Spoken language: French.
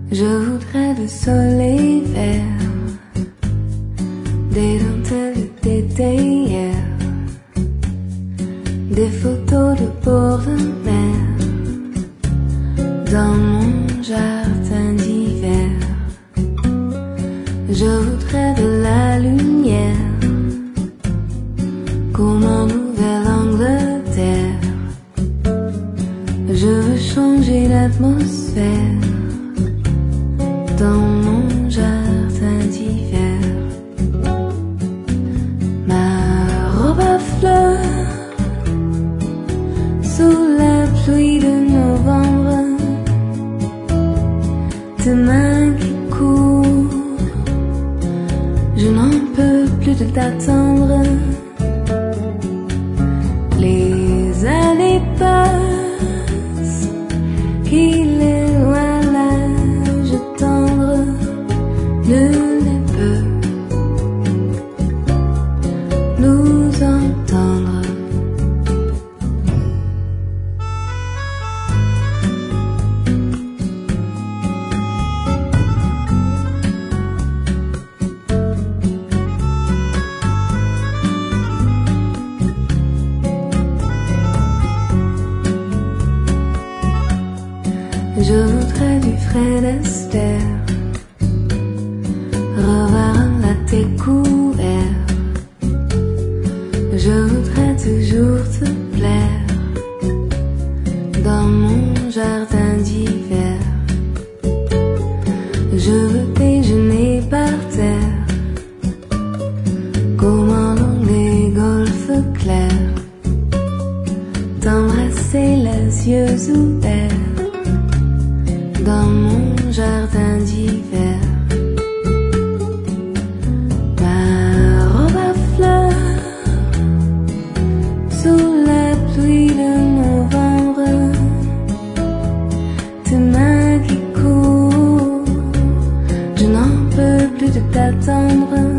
Je voudrais le soleil vert, des dentelles d'été hier, des photos de bord de mer dans mon jardin d'hiver. Je voudrais de la lumière comme en Nouvelle-Angleterre. Je veux changer l'atmosphère dans mon jardin d'hiver. Ma robe à fleurs sous la pluie de novembre, tes mains qui courent, je n'en peux plus de t'attendre. Les années passent, qu'il est loin l'âge tendre, nul ne peut nous entendre. Je voudrais du Fred Astaire, revoir un latte couvert. Je voudrais toujours te plaire dans mon jardin d'hiver. Je veux déjeuner par terre comme en les golfes clairs, t'embrasser les yeux ouverts dans mon jardin d'hiver. Ma robe à fleurs sous la pluie de novembre, tes mains qui courent, je n'en peux plus de t'attendre.